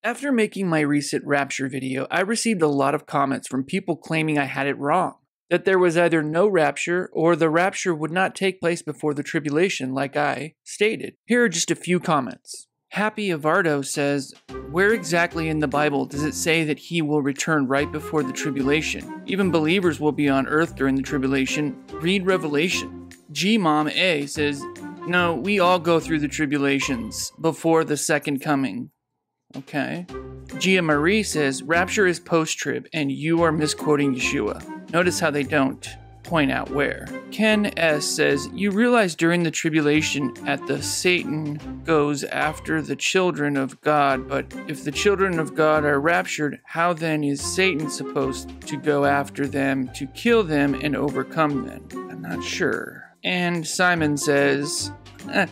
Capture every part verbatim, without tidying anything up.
After making my recent rapture video, I received a lot of comments from people claiming I had it wrong, that there was either no rapture or the rapture would not take place before the tribulation like I stated. Here are just a few comments. Happy Avardo says, where exactly in the Bible does it say that he will return right before the tribulation? Even believers will be on earth during the tribulation. Read Revelation. G Mom A says, no, we all go through the tribulations before the second coming. Okay. Gia Marie says, rapture is post-trib and you are misquoting Yeshua. Notice how they don't point out where. Ken S says, you realize during the tribulation at the Satan goes after the children of God, but if the children of God are raptured, how then is Satan supposed to go after them to kill them and overcome them? I'm not sure. And Simon says, eh,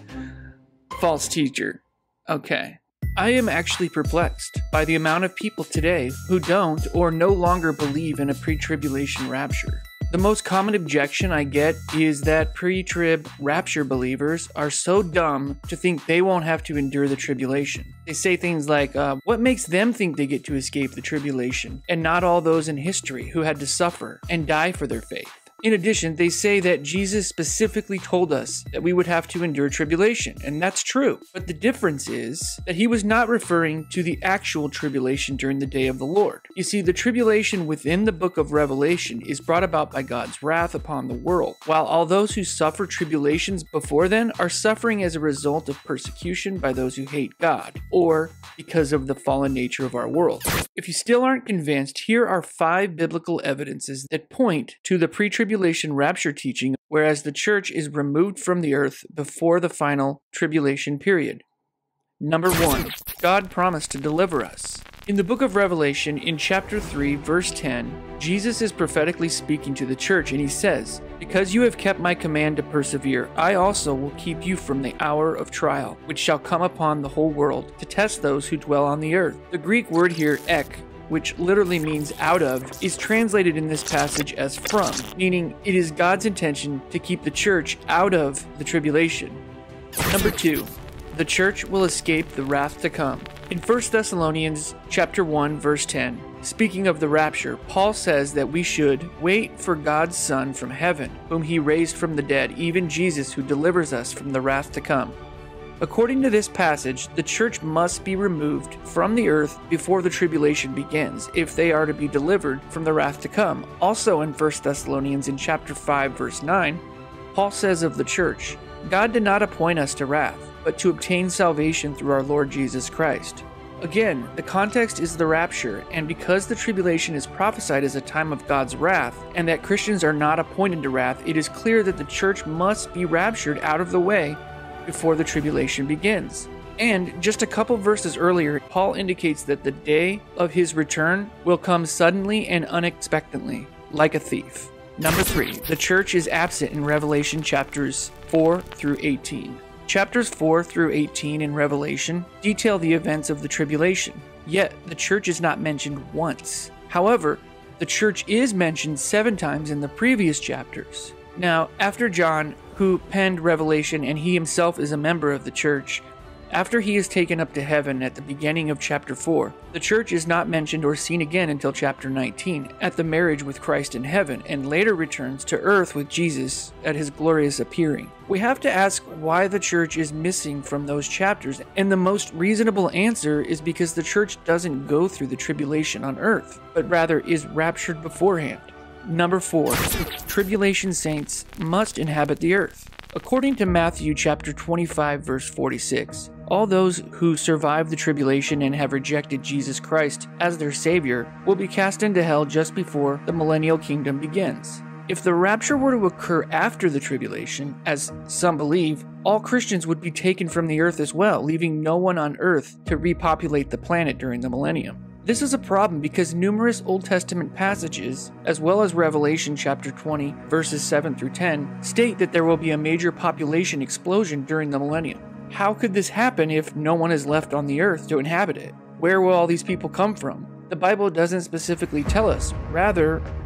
false teacher. Okay. I am actually perplexed by the amount of people today who don't or no longer believe in a pre-tribulation rapture. The most common objection I get is that pre-trib rapture believers are so dumb to think they won't have to endure the tribulation. They say things like, uh, what makes them think they get to escape the tribulation, and not all those in history who had to suffer and die for their faith? In addition, they say that Jesus specifically told us that we would have to endure tribulation, and that's true. But the difference is that he was not referring to the actual tribulation during the day of the Lord. You see, the tribulation within the book of Revelation is brought about by God's wrath upon the world, while all those who suffer tribulations before then are suffering as a result of persecution by those who hate God, or because of the fallen nature of our world. If you still aren't convinced, here are five biblical evidences that point to the pre-tribulation Tribulation rapture teaching, whereas the church is removed from the earth before the final tribulation period. Number one, God promised to deliver us. In the book of Revelation, in chapter three, verse ten, Jesus is prophetically speaking to the church, and he says, because you have kept my command to persevere, I also will keep you from the hour of trial, which shall come upon the whole world, to test those who dwell on the earth. The Greek word here, ek, which literally means out of, is translated in this passage as from, meaning it is God's intention to keep the church out of the tribulation. Number two, the church will escape the wrath to come. In First Thessalonians chapter one, verse ten, speaking of the rapture, Paul says that we should wait for God's Son from heaven, whom he raised from the dead, even Jesus, who delivers us from the wrath to come. According to this passage, the church must be removed from the earth before the tribulation begins, if they are to be delivered from the wrath to come. Also in First Thessalonians in chapter five, verse nine, Paul says of the church, God did not appoint us to wrath, but to obtain salvation through our Lord Jesus Christ. Again, the context is the rapture, and because the tribulation is prophesied as a time of God's wrath, and that Christians are not appointed to wrath, it is clear that the church must be raptured out of the way before the tribulation begins. And just a couple verses earlier, Paul indicates that the day of his return will come suddenly and unexpectedly, like a thief. Number three, the church is absent in Revelation chapters four through eighteen. Chapters four through eighteen in Revelation detail the events of the tribulation, yet the church is not mentioned once. However, the church is mentioned seven times in the previous chapters. Now, after John, who penned Revelation and he himself is a member of the church, after he is taken up to heaven at the beginning of chapter four, the church is not mentioned or seen again until chapter nineteen, at the marriage with Christ in heaven, and later returns to earth with Jesus at his glorious appearing. We have to ask why the church is missing from those chapters, and the most reasonable answer is because the church doesn't go through the tribulation on earth, but rather is raptured beforehand. Number four, tribulation saints must inhabit the earth. According to Matthew chapter twenty-five, verse forty-six, all those who survive the tribulation and have rejected Jesus Christ as their Savior will be cast into hell just before the millennial kingdom begins. If the rapture were to occur after the tribulation, as some believe, all Christians would be taken from the earth as well, leaving no one on earth to repopulate the planet during the millennium. This is a problem because numerous Old Testament passages, as well as Revelation chapter twenty, verses seven through ten, state that there will be a major population explosion during the millennium. How could this happen if no one is left on the earth to inhabit it? Where will all these people come from? The Bible doesn't specifically tell us. Rather,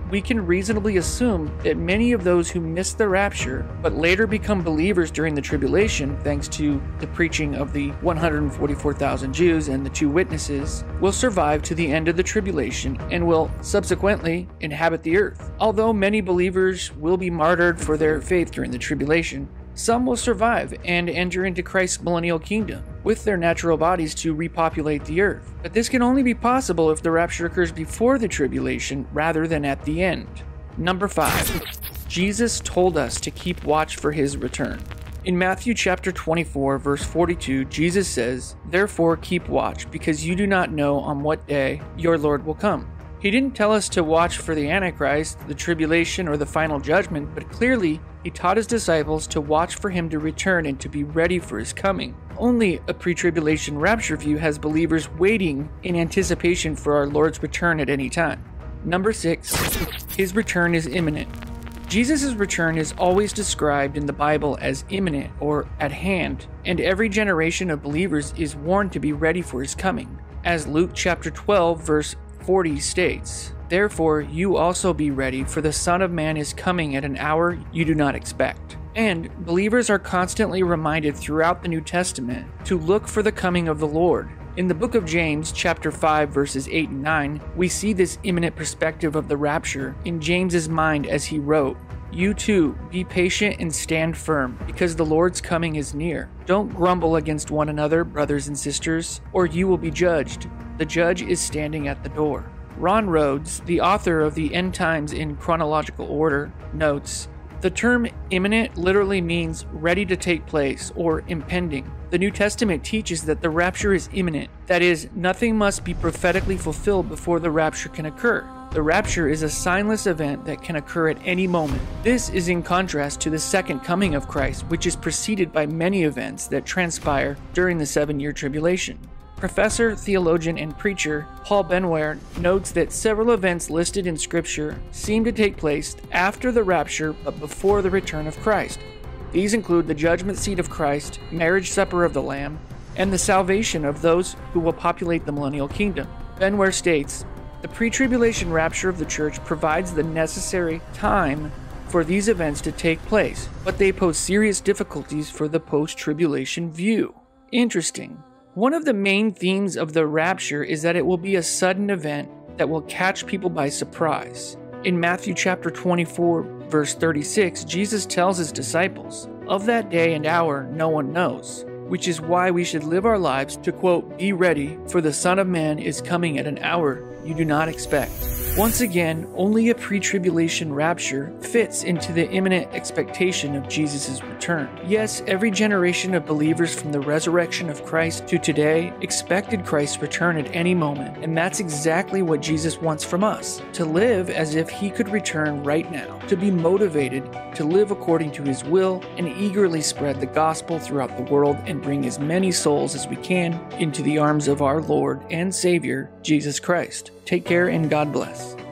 we can reasonably assume that many of those who missed the rapture but later become believers during the tribulation, thanks to the preaching of the one hundred forty-four thousand Jews and the two witnesses, will survive to the end of the tribulation and will subsequently inhabit the earth. Although many believers will be martyred for their faith during the tribulation, some will survive and enter into Christ's millennial kingdom with their natural bodies to repopulate the earth. But this can only be possible if the rapture occurs before the tribulation rather than at the end. Number five, Jesus told us to keep watch for his return. In Matthew chapter twenty-four, verse forty-two, Jesus says, "Therefore keep watch, because you do not know on what day your Lord will come." He didn't tell us to watch for the Antichrist, the tribulation, or the final judgment, but clearly he taught his disciples to watch for him to return and to be ready for his coming. Only a pre-tribulation rapture view has believers waiting in anticipation for our Lord's return at any time. Number six, his return is imminent. Jesus' return is always described in the Bible as imminent or at hand, and every generation of believers is warned to be ready for his coming. As Luke chapter twelve, verse forty states, "Therefore you also be ready, for the Son of Man is coming at an hour you do not expect." And believers are constantly reminded throughout the New Testament to look for the coming of the Lord. In the book of James, chapter five, verses eight and nine, we see this imminent perspective of the rapture in James's mind as he wrote, "You too, be patient and stand firm, because the Lord's coming is near. Don't grumble against one another, brothers and sisters, or you will be judged. The judge is standing at the door." Ron Rhodes, the author of The End Times in Chronological Order, notes, "The term imminent literally means ready to take place or impending. The New Testament teaches that the rapture is imminent. That is, nothing must be prophetically fulfilled before the rapture can occur. The rapture is a signless event that can occur at any moment. This is in contrast to the second coming of Christ, which is preceded by many events that transpire during the seven-year tribulation." Professor, theologian, and preacher Paul Benware notes that several events listed in Scripture seem to take place after the rapture but before the return of Christ. These include the judgment seat of Christ, marriage supper of the Lamb, and the salvation of those who will populate the millennial kingdom. Benware states, "The pre-tribulation rapture of the church provides the necessary time for these events to take place, but they pose serious difficulties for the post-tribulation view." Interesting. One of the main themes of the rapture is that it will be a sudden event that will catch people by surprise. In Matthew chapter twenty-four, verse thirty-six, Jesus tells his disciples, "Of that day and hour no one knows," which is why we should live our lives to, quote, "be ready, for the Son of Man is coming at an hour you do not expect." Once again, only a pre-tribulation rapture fits into the imminent expectation of Jesus' return. Yes, every generation of believers from the resurrection of Christ to today expected Christ's return at any moment, and that's exactly what Jesus wants from us, to live as if he could return right now, to be motivated to live according to his will and eagerly spread the gospel throughout the world and bring as many souls as we can into the arms of our Lord and Savior, Jesus Christ. Take care and God bless.